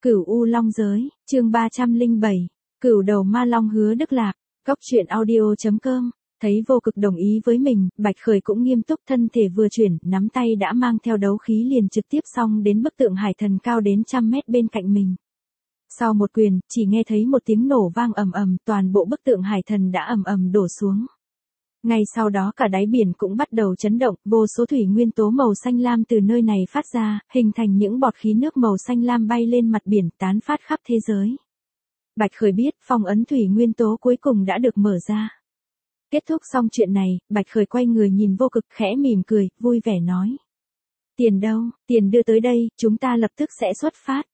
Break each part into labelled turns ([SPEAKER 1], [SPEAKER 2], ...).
[SPEAKER 1] Cửu U Long Giới, chương 307, Cửu Đầu Ma Long Hứa Đức Lạp, Cóc truyện audio.com. Thấy Vô Cực đồng ý với mình, Bạch Khởi cũng nghiêm túc, thân thể vừa chuyển, nắm tay đã mang theo đấu khí liền trực tiếp xông đến bức tượng hải thần cao đến 100 mét bên cạnh mình. Sau một quyền, chỉ nghe thấy một tiếng nổ vang ầm ầm, toàn bộ bức tượng hải thần đã ầm ầm đổ xuống. Ngay sau đó cả đáy biển cũng bắt đầu chấn động, vô số thủy nguyên tố màu xanh lam từ nơi này phát ra, hình thành những bọt khí nước màu xanh lam bay lên mặt biển, tán phát khắp thế giới. Bạch Khởi biết, phong ấn thủy nguyên tố cuối cùng đã được mở ra. Kết thúc xong chuyện này, Bạch Khởi quay người nhìn Vô Cực, khẽ mỉm cười, vui vẻ nói. Tiền đâu, tiền đưa tới đây, chúng ta lập tức sẽ xuất phát.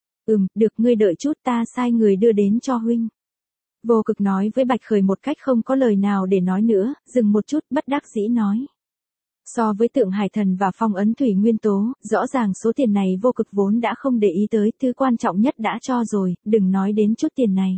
[SPEAKER 1] Được, ngươi đợi chút, ta sai người đưa đến cho huynh. Vô Cực nói với Bạch Khởi một cách không có lời nào để nói nữa, dừng một chút, bất đắc dĩ nói. So với tượng hải thần và phong ấn thủy nguyên tố, rõ ràng số tiền này Vô Cực vốn đã không để ý tới, thứ quan trọng nhất đã cho rồi, đừng nói đến chút tiền này.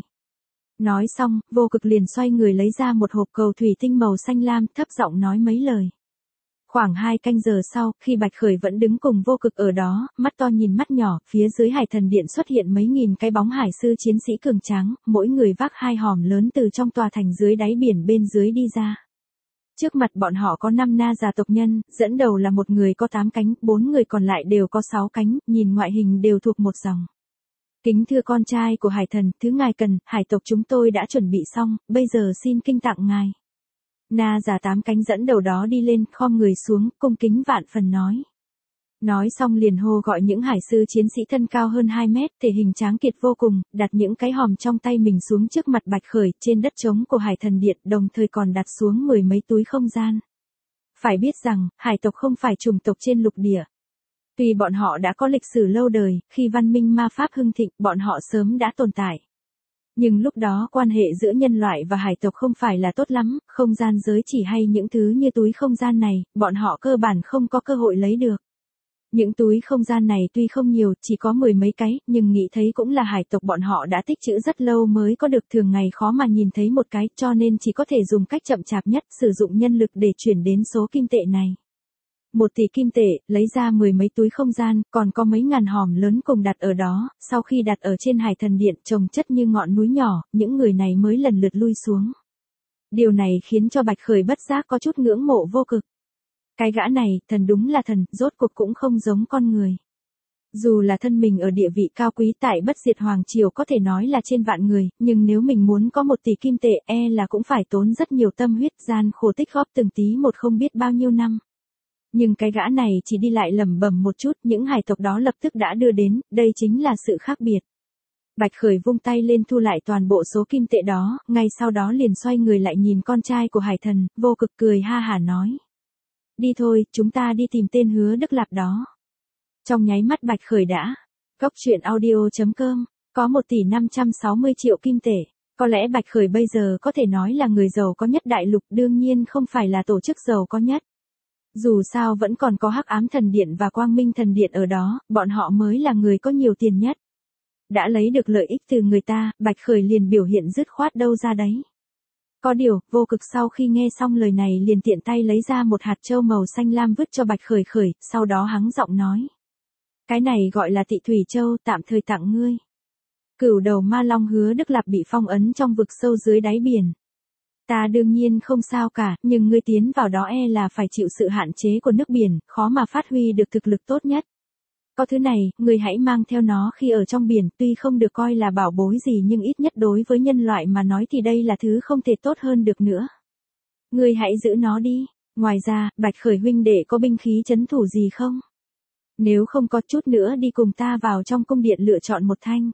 [SPEAKER 1] Nói xong, Vô Cực liền xoay người lấy ra một hộp cầu thủy tinh màu xanh lam, thấp giọng nói mấy lời. Khoảng 2 canh giờ sau, khi Bạch Khởi vẫn đứng cùng Vô Cực ở đó, mắt to nhìn mắt nhỏ, phía dưới hải thần điện xuất hiện mấy nghìn cái bóng hải sư chiến sĩ cường tráng, mỗi người vác 2 hòm lớn từ trong tòa thành dưới đáy biển bên dưới đi ra. Trước mặt bọn họ có 5 na già tộc nhân, dẫn đầu là một người có 8 cánh, 4 người còn lại đều có 6 cánh, nhìn ngoại hình đều thuộc một dòng. Kính thưa con trai của hải thần, thứ ngài cần, hải tộc chúng tôi đã chuẩn bị xong, bây giờ xin kinh tặng ngài. Na già 8 cánh dẫn đầu đó đi lên, khom người xuống, cung kính vạn phần nói. Nói xong liền hô gọi những hải sư chiến sĩ thân cao hơn 2 mét, thể hình tráng kiệt vô cùng, đặt những cái hòm trong tay mình xuống trước mặt Bạch Khởi, trên đất trống của hải thần điện, đồng thời còn đặt xuống 10 mấy túi không gian. Phải biết rằng, hải tộc không phải chủng tộc trên lục địa. Tuy bọn họ đã có lịch sử lâu đời, khi văn minh ma pháp hưng thịnh, bọn họ sớm đã tồn tại. Nhưng lúc đó quan hệ giữa nhân loại và hải tộc không phải là tốt lắm, không gian giới chỉ hay những thứ như túi không gian này, bọn họ cơ bản không có cơ hội lấy được. Những túi không gian này tuy không nhiều, chỉ có 10 mấy cái, nhưng nghĩ thấy cũng là hải tộc bọn họ đã tích trữ rất lâu mới có được, thường ngày khó mà nhìn thấy một cái, cho nên chỉ có thể dùng cách chậm chạp nhất, sử dụng nhân lực để chuyển đến số kim tệ này. 1 tỷ kim tệ, lấy ra 10 mấy túi không gian, còn có mấy ngàn hòm lớn cùng đặt ở đó, sau khi đặt ở trên hải thần điện chồng chất như ngọn núi nhỏ, những người này mới lần lượt lui xuống. Điều này khiến cho Bạch Khởi bất giác có chút ngưỡng mộ Vô Cực. Cái gã này, thần đúng là thần, rốt cuộc cũng không giống con người. Dù là thân mình ở địa vị cao quý tại Bất Diệt Hoàng Triều có thể nói là trên vạn người, nhưng nếu mình muốn có 1 tỷ kim tệ là cũng phải tốn rất nhiều tâm huyết, gian khổ tích góp từng tí một không biết bao nhiêu năm. Nhưng cái gã này chỉ đi lại lẩm bẩm một chút, những hải tộc đó lập tức đã đưa đến, đây chính là sự khác biệt. Bạch Khởi vung tay lên thu lại toàn bộ số kim tệ đó, ngay sau đó liền xoay người lại nhìn con trai của hải thần, Vô Cực cười ha hả nói. Đi thôi, chúng ta đi tìm tên Hứa Đức Lạp đó. Trong nháy mắt Bạch Khởi đã. Cóc truyện audio.com, có 1 tỷ 560 triệu kim tệ. Có lẽ Bạch Khởi bây giờ có thể nói là người giàu có nhất đại lục, đương nhiên không phải là tổ chức giàu có nhất. Dù sao vẫn còn có Hắc Ám Thần Điện và Quang Minh Thần Điện ở đó, bọn họ mới là người có nhiều tiền nhất. Đã lấy được lợi ích từ người ta, Bạch Khởi liền biểu hiện dứt khoát đâu ra đấy. Có điều, Vô Cực sau khi nghe xong lời này liền tiện tay lấy ra một hạt châu màu xanh lam vứt cho Bạch Khởi, sau đó hắng giọng nói. Cái này gọi là Tị Thủy Châu, tạm thời tặng ngươi. Cửu đầu ma long Hứa Đức Lạp bị phong ấn trong vực sâu dưới đáy biển. Ta đương nhiên không sao cả, nhưng ngươi tiến vào đó là phải chịu sự hạn chế của nước biển, khó mà phát huy được thực lực tốt nhất. Có thứ này, ngươi hãy mang theo nó khi ở trong biển, tuy không được coi là bảo bối gì nhưng ít nhất đối với nhân loại mà nói thì đây là thứ không thể tốt hơn được nữa. Ngươi hãy giữ nó đi. Ngoài ra, Bạch Khởi huynh đệ có binh khí trấn thủ gì không? Nếu không có chút nữa đi cùng ta vào trong cung điện lựa chọn một thanh.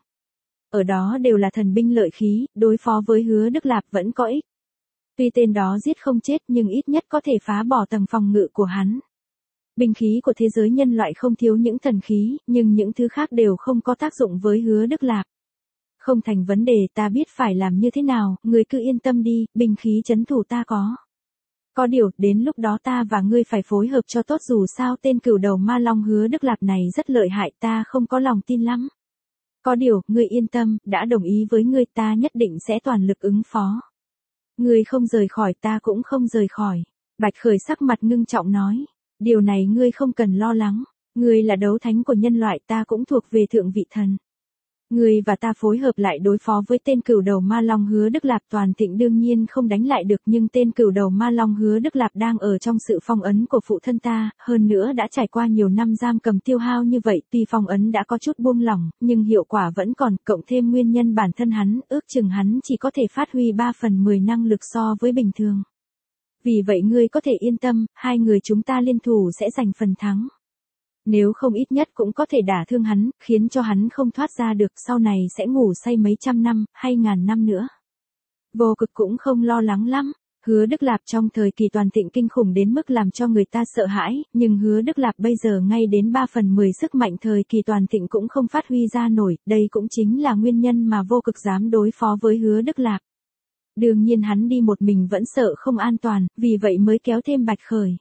[SPEAKER 1] Ở đó đều là thần binh lợi khí, đối phó với Hứa Đức Lạp vẫn có ích. Tuy tên đó giết không chết nhưng ít nhất có thể phá bỏ tầng phòng ngự của hắn. Binh khí của thế giới nhân loại không thiếu những thần khí, nhưng những thứ khác đều không có tác dụng với Hứa Đức Lạp. Không thành vấn đề, ta biết phải làm như thế nào, ngươi cứ yên tâm đi, binh khí trấn thủ ta có. Có điều, đến lúc đó ta và ngươi phải phối hợp cho tốt, dù sao tên cửu đầu ma long Hứa Đức Lạp này rất lợi hại, ta không có lòng tin lắm. Có điều, ngươi yên tâm, đã đồng ý với ngươi, ta nhất định sẽ toàn lực ứng phó. Ngươi không rời khỏi, ta cũng không rời khỏi. Bạch Khởi sắc mặt ngưng trọng nói. Điều này ngươi không cần lo lắng. Ngươi là đấu thánh của nhân loại, ta cũng thuộc về thượng vị thần. Ngươi và ta phối hợp lại đối phó với tên cửu đầu ma long Hứa Đức Lạp, Toàn Thịnh đương nhiên không đánh lại được, nhưng tên cửu đầu ma long Hứa Đức Lạp đang ở trong sự phong ấn của phụ thân ta, hơn nữa đã trải qua nhiều năm giam cầm tiêu hao như vậy, tuy phong ấn đã có chút buông lỏng, nhưng hiệu quả vẫn còn, cộng thêm nguyên nhân bản thân hắn, ước chừng hắn chỉ có thể phát huy 3/10 năng lực so với bình thường. Vì vậy ngươi có thể yên tâm, hai người chúng ta liên thủ sẽ giành phần thắng. Nếu không ít nhất cũng có thể đả thương hắn, khiến cho hắn không thoát ra được, sau này sẽ ngủ say mấy trăm năm, hay ngàn năm nữa. Vô Cực cũng không lo lắng lắm. Hứa Đức Lạp trong thời kỳ Toàn Thịnh kinh khủng đến mức làm cho người ta sợ hãi, nhưng Hứa Đức Lạp bây giờ ngay đến 3/10 sức mạnh thời kỳ Toàn Thịnh cũng không phát huy ra nổi, đây cũng chính là nguyên nhân mà Vô Cực dám đối phó với Hứa Đức Lạp. Đương nhiên hắn đi một mình vẫn sợ không an toàn, vì vậy mới kéo thêm Bạch Khởi.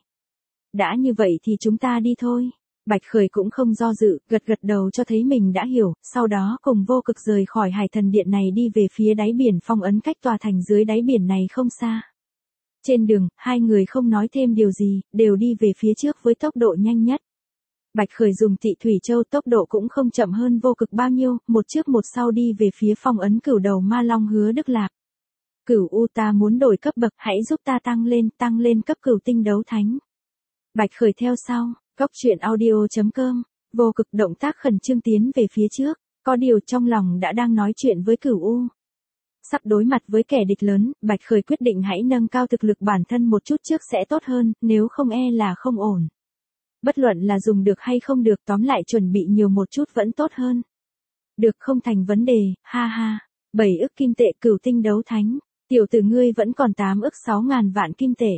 [SPEAKER 1] Đã như vậy thì chúng ta đi thôi. Bạch Khởi cũng không do dự, gật gật đầu cho thấy mình đã hiểu, sau đó cùng Vô Cực rời khỏi Hải Thần Điện này đi về phía đáy biển, phong ấn cách tòa thành dưới đáy biển này không xa. Trên đường, hai người không nói thêm điều gì, đều đi về phía trước với tốc độ nhanh nhất. Bạch Khởi dùng Tị Thủy Châu, tốc độ cũng không chậm hơn Vô Cực bao nhiêu, một trước một sau đi về phía phong ấn cửu đầu ma long Hứa Đức Lạp. Cửu U, ta muốn đổi cấp bậc, hãy giúp ta tăng lên cấp cửu tinh đấu thánh. Bạch Khởi theo sau. Cốc truyện audio.com, Vô Cực động tác khẩn trương tiến về phía trước, có điều trong lòng đã đang nói chuyện với Cửu U. Sắp đối mặt với kẻ địch lớn, Bạch Khởi quyết định hãy nâng cao thực lực bản thân một chút trước sẽ tốt hơn, nếu không e là không ổn. Bất luận là dùng được hay không được, tóm lại chuẩn bị nhiều một chút vẫn tốt hơn. Được, không thành vấn đề, ha ha. 7 ức kim tệ cửu tinh đấu thánh, tiểu tử ngươi vẫn còn 8 ức 6.000 vạn kim tệ.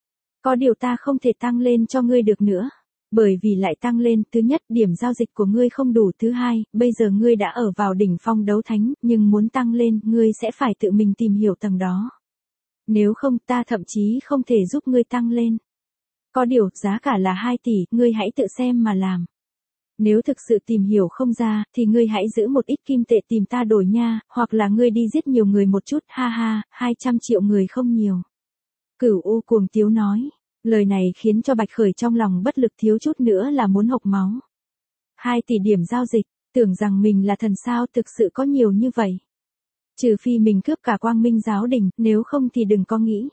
[SPEAKER 1] Có điều ta không thể tăng lên cho ngươi được nữa. Bởi vì lại tăng lên, thứ nhất, điểm giao dịch của ngươi không đủ, thứ hai, bây giờ ngươi đã ở vào đỉnh phong đấu thánh, nhưng muốn tăng lên, ngươi sẽ phải tự mình tìm hiểu tầng đó. Nếu không, ta thậm chí không thể giúp ngươi tăng lên. Có điều, giá cả là 2 tỷ, ngươi hãy tự xem mà làm. Nếu thực sự tìm hiểu không ra, thì ngươi hãy giữ một ít kim tệ tìm ta đổi nha, hoặc là ngươi đi giết nhiều người một chút, ha ha, 200 triệu người không nhiều. Cửu U cuồng tiếu nói. Lời này khiến cho Bạch Khởi trong lòng bất lực, thiếu chút nữa là muốn hộc máu. 2 tỷ điểm giao dịch, tưởng rằng mình là thần sao, thực sự có nhiều như vậy. Trừ phi mình cướp cả Quang Minh giáo đình, nếu không thì đừng có nghĩ.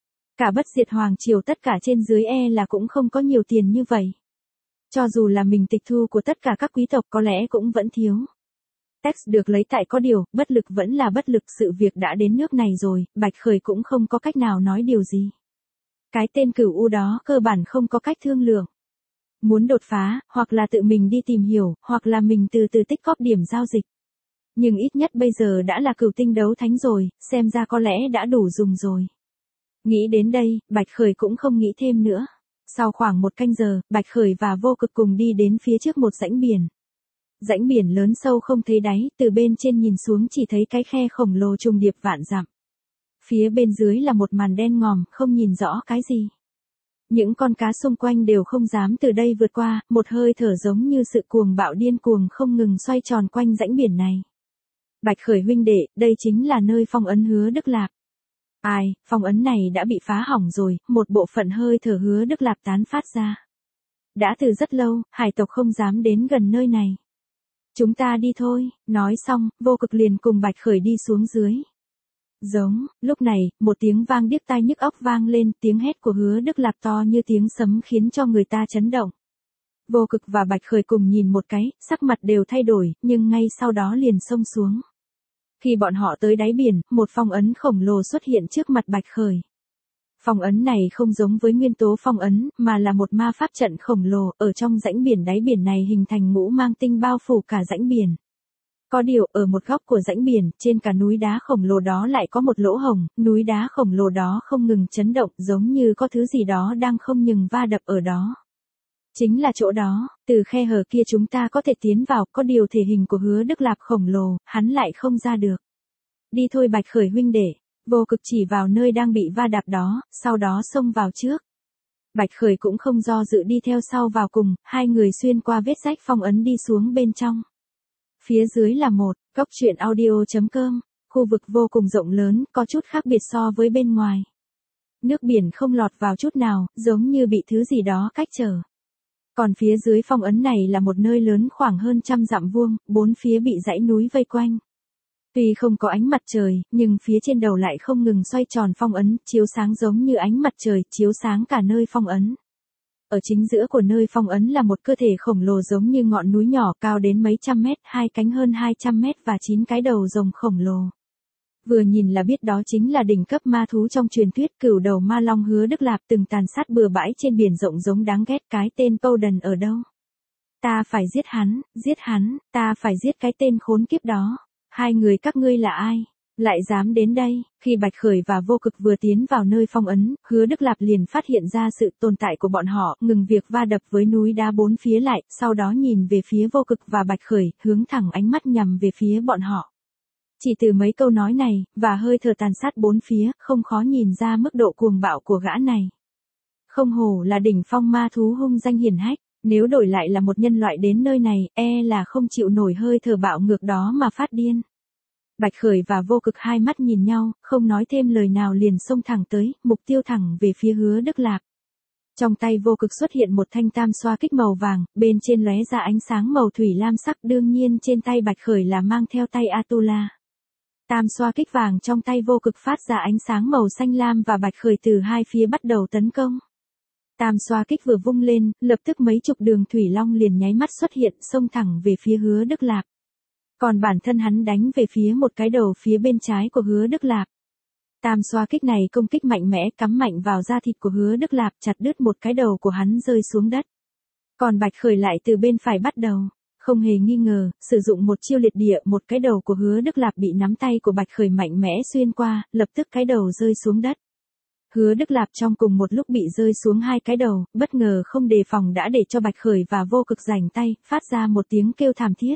[SPEAKER 1] Cả Bất Diệt Hoàng triều tất cả trên dưới e là cũng không có nhiều tiền như vậy. Cho dù là mình tịch thu của tất cả các quý tộc có lẽ cũng vẫn thiếu. Text được lấy tại, có điều, bất lực vẫn là bất lực, sự việc đã đến nước này rồi, Bạch Khởi cũng không có cách nào nói điều gì. Cái tên Cửu U đó cơ bản không có cách thương lượng. Muốn đột phá, hoặc là tự mình đi tìm hiểu, hoặc là mình từ từ tích góp điểm giao dịch. Nhưng ít nhất bây giờ đã là cửu tinh đấu thánh rồi, xem ra có lẽ đã đủ dùng rồi. Nghĩ đến đây, Bạch Khởi cũng không nghĩ thêm nữa. Sau khoảng 1 canh giờ, Bạch Khởi và Vô Cực cùng đi đến phía trước một rãnh biển. Rãnh biển lớn sâu không thấy đáy, từ bên trên nhìn xuống chỉ thấy cái khe khổng lồ trùng điệp vạn dặm. Phía bên dưới là một màn đen ngòm, không nhìn rõ cái gì. Những con cá xung quanh đều không dám từ đây vượt qua, một hơi thở giống như sự cuồng bạo điên cuồng không ngừng xoay tròn quanh rãnh biển này. Bạch Khởi huynh đệ, đây chính là nơi phong ấn Hứa Đức Lạp. Ai, phong ấn này đã bị phá hỏng rồi, một bộ phận hơi thở Hứa Đức Lạp tán phát ra. Đã từ rất lâu, hải tộc không dám đến gần nơi này. Chúng ta đi thôi, nói xong, Vô Cực liền cùng Bạch Khởi đi xuống dưới. Giống, lúc này, một tiếng vang điếc tai nhức óc vang lên, tiếng hét của Hứa Đức Lạp to như tiếng sấm khiến cho người ta chấn động. Vô Cực và Bạch Khởi cùng nhìn một cái, sắc mặt đều thay đổi, nhưng ngay sau đó liền xông xuống. Khi bọn họ tới đáy biển, một phong ấn khổng lồ xuất hiện trước mặt Bạch Khởi. Phong ấn này không giống với nguyên tố phong ấn, mà là một ma pháp trận khổng lồ, ở trong rãnh biển, đáy biển này hình thành ngũ mang tinh bao phủ cả rãnh biển. Có điều, ở một góc của rãnh biển, trên cả núi đá khổng lồ đó lại có một lỗ hổng, núi đá khổng lồ đó không ngừng chấn động, giống như có thứ gì đó đang không ngừng va đập ở đó. Chính là chỗ đó, từ khe hở kia chúng ta có thể tiến vào, có điều thể hình của Hứa Đức Lạp khổng lồ, hắn lại không ra được. Đi thôi Bạch Khởi huynh đệ. Vô Cực chỉ vào nơi đang bị va đạp đó, sau đó xông vào trước. Bạch Khởi cũng không do dự đi theo sau vào cùng, hai người xuyên qua vết rách phong ấn đi xuống bên trong. Phía dưới là Cốc truyện audio.com, khu vực vô cùng rộng lớn, có chút khác biệt so với bên ngoài. Nước biển không lọt vào chút nào, giống như bị thứ gì đó cách trở. Còn phía dưới phong ấn này là một nơi lớn khoảng hơn 100 dặm vuông, bốn phía bị dãy núi vây quanh. Tuy không có ánh mặt trời, nhưng phía trên đầu lại không ngừng xoay tròn phong ấn, chiếu sáng giống như ánh mặt trời, chiếu sáng cả nơi phong ấn. Ở chính giữa của nơi phong ấn là một cơ thể khổng lồ giống như ngọn núi nhỏ cao đến mấy trăm mét, hai cánh hơn 200 mét và 9 cái đầu rồng khổng lồ. Vừa nhìn là biết đó chính là đỉnh cấp ma thú trong truyền thuyết, cửu đầu ma long Hứa Đức Lạp từng tàn sát bừa bãi trên biển rộng giống đáng ghét. Cái tên Powden ở đâu? Ta phải giết hắn, ta phải giết cái tên khốn kiếp đó. Hai người các ngươi là ai? Lại dám đến đây? Khi Bạch Khởi và Vô Cực vừa tiến vào nơi phong ấn, Hứa Đức Lạp liền phát hiện ra sự tồn tại của bọn họ, ngừng việc va đập với núi đá bốn phía lại, sau đó nhìn về phía Vô Cực và Bạch Khởi, hướng thẳng ánh mắt nhằm về phía bọn họ. Chỉ từ mấy câu nói này, và hơi thở tàn sát bốn phía, không khó nhìn ra mức độ cuồng bạo của gã này. Không hổ là đỉnh phong ma thú hung danh hiển hách, nếu đổi lại là một nhân loại đến nơi này, là không chịu nổi hơi thở bạo ngược đó mà phát điên. Bạch Khởi và Vô Cực hai mắt nhìn nhau, không nói thêm lời nào liền xông thẳng tới, mục tiêu thẳng về phía Hứa Đức Lạp. Trong tay Vô Cực xuất hiện một thanh tam xoa kích màu vàng, bên trên lóe ra ánh sáng màu thủy lam sắc, đương nhiên trên tay Bạch Khởi là mang theo tay Atula. Tam xoa kích vàng trong tay Vô Cực phát ra ánh sáng màu xanh lam và Bạch Khởi từ hai phía bắt đầu tấn công. Tam xoa kích vừa vung lên, lập tức mấy chục đường thủy long liền nháy mắt xuất hiện, xông thẳng về phía Hứa Đức Lạp. Còn bản thân hắn đánh về phía một cái đầu phía bên trái của Hứa Đức Lạp. Tam xoa kích này công kích mạnh mẽ, cắm mạnh vào da thịt của Hứa Đức Lạp, chặt đứt một cái đầu của hắn rơi xuống đất. Còn Bạch Khởi lại từ bên phải bắt đầu. Không hề nghi ngờ, sử dụng một chiêu liệt địa, một cái đầu của Hứa Đức Lạp bị nắm tay của Bạch Khởi mạnh mẽ xuyên qua, lập tức cái đầu rơi xuống đất. Hứa Đức Lạp trong cùng một lúc bị rơi xuống hai cái đầu, bất ngờ không đề phòng đã để cho Bạch Khởi và Vô Cực rảnh tay, phát ra một tiếng kêu thảm thiết.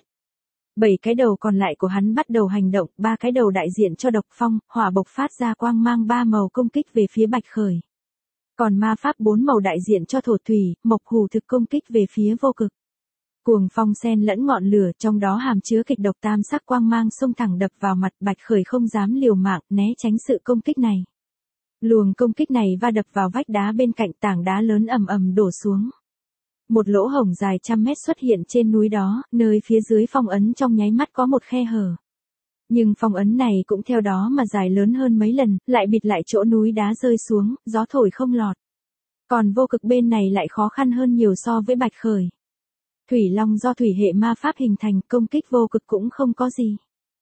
[SPEAKER 1] 7 cái đầu còn lại của hắn bắt đầu hành động, 3 cái đầu đại diện cho độc phong, hỏa bộc phát ra quang mang 3 màu công kích về phía Bạch Khởi. Còn ma pháp 4 màu đại diện cho thổ thủy, mộc hủ thực công kích về phía Vô Cực. Cuồng phong xen lẫn ngọn lửa, trong đó hàm chứa kịch độc tam sắc quang mang xông thẳng đập vào mặt, Bạch Khởi không dám liều mạng, né tránh sự công kích này. Luồng công kích này va đập vào vách đá bên cạnh, tảng đá lớn ầm ầm đổ xuống. Một lỗ hổng dài trăm mét xuất hiện trên núi đó, nơi phía dưới phong ấn trong nháy mắt có một khe hở. Nhưng phong ấn này cũng theo đó mà dài lớn hơn mấy lần, lại bịt lại chỗ núi đá rơi xuống, gió thổi không lọt. Còn Vô Cực bên này lại khó khăn hơn nhiều so với Bạch Khởi. Thủy long do thủy hệ ma pháp hình thành, công kích Vô Cực cũng không có gì.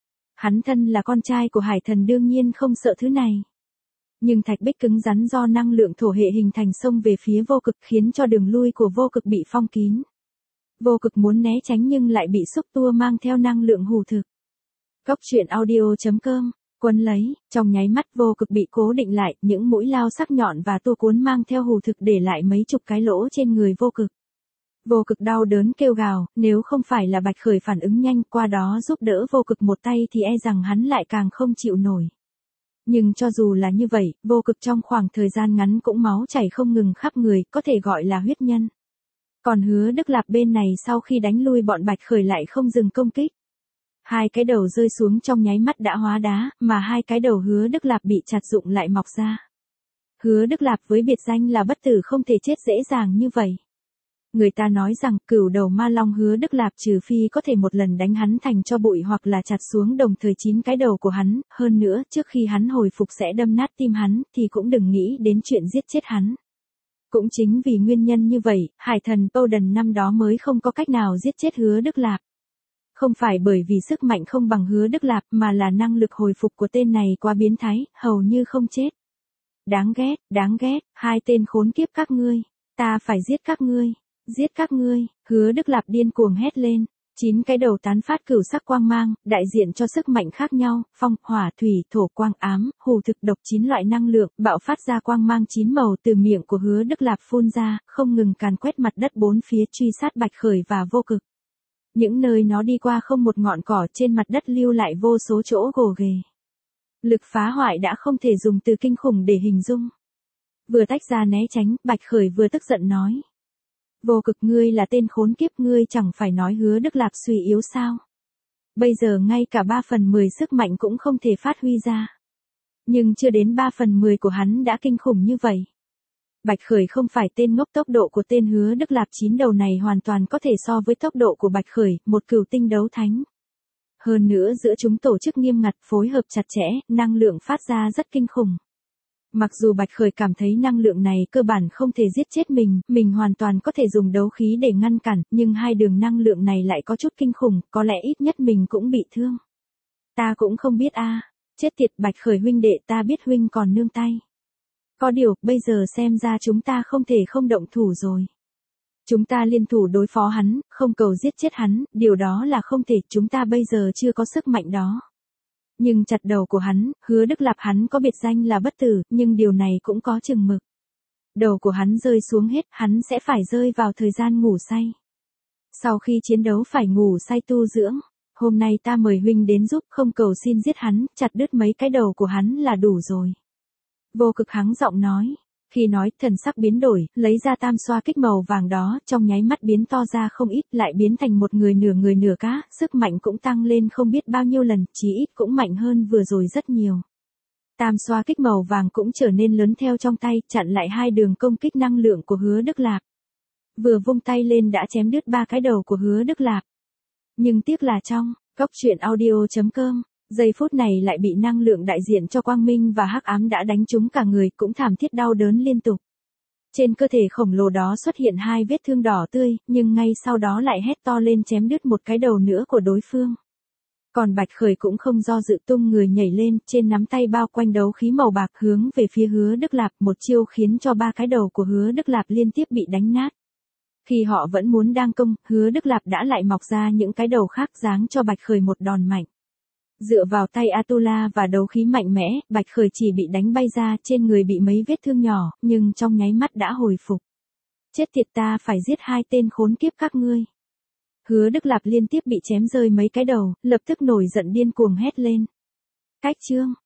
[SPEAKER 1] Hắn thân là con trai của hải thần đương nhiên không sợ thứ này. Nhưng thạch bích cứng rắn do năng lượng thổ hệ hình thành xông về phía Vô Cực, khiến cho đường lui của Vô Cực bị phong kín. Vô Cực muốn né tránh nhưng lại bị xúc tua mang theo năng lượng hủ thực. Cốc truyện audio.com, quấn lấy, trong nháy mắt Vô Cực bị cố định lại, những mũi lao sắc nhọn và tua cuốn mang theo hủ thực để lại mấy chục cái lỗ trên người Vô Cực. Vô Cực đau đớn kêu gào, nếu không phải là Bạch Khởi phản ứng nhanh qua đó giúp đỡ Vô Cực một tay thì rằng hắn lại càng không chịu nổi. Nhưng cho dù là như vậy, Vô Cực trong khoảng thời gian ngắn cũng máu chảy không ngừng khắp người, có thể gọi là huyết nhân. Còn Hứa Đức Lạp bên này sau khi đánh lui bọn Bạch Khởi lại không dừng công kích. Hai cái đầu rơi xuống trong nháy mắt đã hóa đá, mà hai cái đầu Hứa Đức Lạp bị chặt rụng lại mọc ra. Hứa Đức Lạp với biệt danh là bất tử không thể chết dễ dàng như vậy. Người ta nói rằng cửu đầu ma long Hứa Đức Lạp trừ phi có thể một lần đánh hắn thành cho bụi hoặc là chặt xuống đồng thời 9 cái đầu của hắn, hơn nữa trước khi hắn hồi phục sẽ đâm nát tim hắn thì cũng đừng nghĩ đến chuyện giết chết hắn. Cũng chính vì nguyên nhân như vậy, hải thần Powden năm đó mới không có cách nào giết chết Hứa Đức Lạp. Không phải bởi vì sức mạnh không bằng Hứa Đức Lạp mà là năng lực hồi phục của tên này quá biến thái, hầu như không chết. Đáng ghét, hai tên khốn kiếp các ngươi, ta phải giết các ngươi. Giết các ngươi, Hứa Đức Lạp điên cuồng hét lên, 9 cái đầu tán phát cửu sắc quang mang, đại diện cho sức mạnh khác nhau, phong, hỏa, thủy, thổ, quang ám, hủ thực độc 9 loại năng lượng, bạo phát ra quang mang 9 màu từ miệng của Hứa Đức Lạp phun ra, không ngừng càn quét mặt đất bốn phía truy sát Bạch Khởi và Vô Cực. Những nơi nó đi qua không một ngọn cỏ trên mặt đất lưu lại vô số chỗ gồ ghề. Lực phá hoại đã không thể dùng từ kinh khủng để hình dung. Vừa tách ra né tránh, Bạch Khởi vừa tức giận nói. Vô Cực, ngươi là tên khốn kiếp, ngươi chẳng phải nói Hứa Đức Lạp suy yếu sao? Bây giờ ngay cả 3/10 sức mạnh cũng không thể phát huy ra. Nhưng chưa đến 3/10 của hắn đã kinh khủng như vậy. Bạch Khởi không phải tên ngốc, tốc độ của tên Hứa Đức Lạp 9 đầu này hoàn toàn có thể so với tốc độ của Bạch Khởi, một cửu tinh đấu thánh. Hơn nữa giữa chúng tổ chức nghiêm ngặt, phối hợp chặt chẽ, năng lượng phát ra rất kinh khủng. Mặc dù Bạch Khởi cảm thấy năng lượng này cơ bản không thể giết chết mình hoàn toàn có thể dùng đấu khí để ngăn cản, nhưng hai đường năng lượng này lại có chút kinh khủng, có lẽ ít nhất mình cũng bị thương. Ta cũng không biết a, chết tiệt Bạch Khởi huynh đệ, ta biết huynh còn nương tay. Có điều, bây giờ xem ra chúng ta không thể không động thủ rồi. Chúng ta liên thủ đối phó hắn, không cầu giết chết hắn, điều đó là không thể, chúng ta bây giờ chưa có sức mạnh đó. Nhưng chặt đầu của hắn, Hứa Đức Lạp hắn có biệt danh là bất tử, nhưng điều này cũng có chừng mực. Đầu của hắn rơi xuống hết, hắn sẽ phải rơi vào thời gian ngủ say. Sau khi chiến đấu phải ngủ say tu dưỡng. Hôm nay ta mời huynh đến giúp, không cầu xin giết hắn, chặt đứt mấy cái đầu của hắn là đủ rồi. Vô Cực hắng giọng nói. Khi nói, thần sắc biến đổi, lấy ra tam xoa kích màu vàng đó, trong nháy mắt biến to ra không ít, lại biến thành một người nửa cá, sức mạnh cũng tăng lên không biết bao nhiêu lần, chí ít cũng mạnh hơn vừa rồi rất nhiều. Tam xoa kích màu vàng cũng trở nên lớn theo trong tay, chặn lại hai đường công kích năng lượng của Hứa Đức Lạp. Vừa vung tay lên đã chém đứt ba cái đầu của Hứa Đức Lạp. Nhưng tiếc là trong Cốc Truyện Audio.com, giây phút này lại bị năng lượng đại diện cho quang minh và hắc ám đã đánh trúng cả người, cũng thảm thiết đau đớn liên tục. Trên cơ thể khổng lồ đó xuất hiện hai vết thương đỏ tươi, nhưng ngay sau đó lại hét to lên chém đứt một cái đầu nữa của đối phương. Còn Bạch Khởi cũng không do dự, tung người nhảy lên, trên nắm tay bao quanh đấu khí màu bạc hướng về phía Hứa Đức Lạp, một chiêu khiến cho ba cái đầu của Hứa Đức Lạp liên tiếp bị đánh nát. Khi họ vẫn muốn đang công, Hứa Đức Lạp đã lại mọc ra những cái đầu khác giáng cho Bạch Khởi một đòn mạnh. Dựa vào tay Atula và đấu khí mạnh mẽ, Bạch Khởi chỉ bị đánh bay ra, trên người bị mấy vết thương nhỏ, nhưng trong nháy mắt đã hồi phục. Chết tiệt, ta phải giết hai tên khốn kiếp các ngươi. Hứa Đức Lạp liên tiếp bị chém rơi mấy cái đầu, lập tức nổi giận điên cuồng hét lên. Cách chương